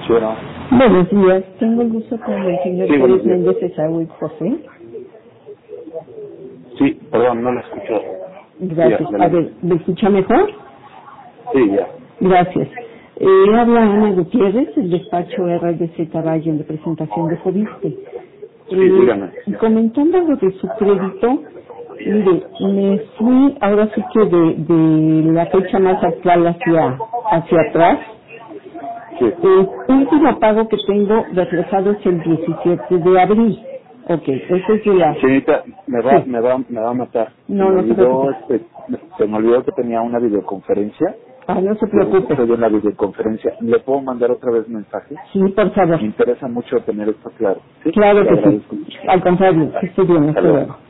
Bueno, Buenos días, tengo el gusto con el señor sí, buenos Pérez días. Méndez Esaúl José. Sí, perdón, no lo escucho. Gracias. Sí, A ver, ¿me escucha mejor? sí, ya. Gracias. Habla Ana Gutiérrez, el despacho RDC Caballo en representación de Fobiste. Sí, dígame. Comentando lo de su crédito, mire, me fui ahora sí que de la fecha más actual hacia atrás. Sí. El último pago que tengo reflejado es el 17 de abril. Ok, ese es de la... Señorita, me Sí, va a matar. no se preocupe. Se me olvidó que tenía una videoconferencia. No se Yo preocupe. estoy en la videoconferencia. ¿Le puedo mandar otra vez mensaje? Sí, por favor. Me interesa mucho tener esto claro. ¿Sí? Claro Le que sí. agradezco mucho. Al contrario, que esté bien, Hasta hasta luego. luego.